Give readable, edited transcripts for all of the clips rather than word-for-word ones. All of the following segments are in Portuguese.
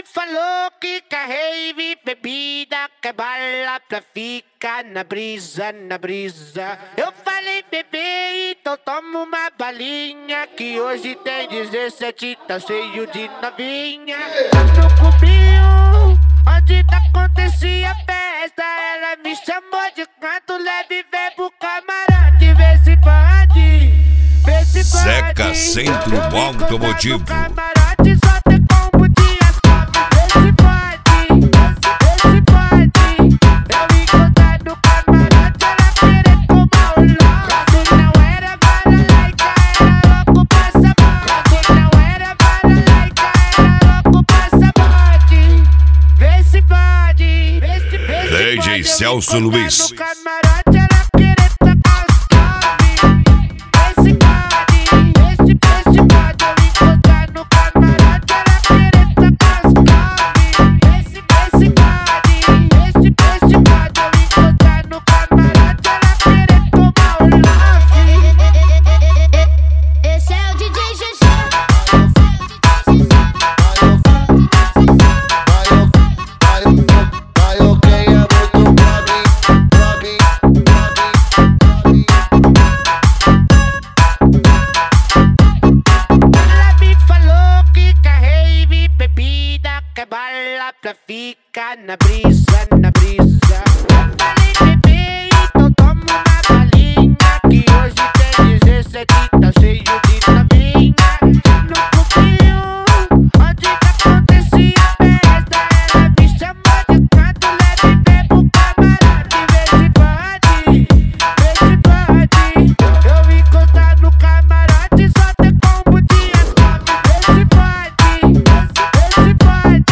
falou que quer rave, bebida, quer bala pra ficar na brisa, na brisa. Eu falei, bebê, então toma uma balinha, que hoje tem 17, tá cheio de novinha. No cubinho, onde acontecia a festa, ela me chamou de canto leve, vem pro camarote, vê se pode, vê se pode. Zeca Centro Automotivo. DJ Celso Luiz. Quer bala pra ficar na brisa, na brisa. Eu falei, bebê, então toma uma balinha, que hoje tem 17, tá cheio de novinha. No cubinho, onde acontecia a festa, ela me chamou de canto leve, vem pro camarote, vê se pode, vê se pode. Eu encostar no camarote, só ter combo de asfalto, vê se pode, vê se pode.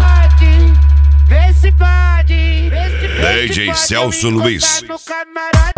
DJ Celso Luiz.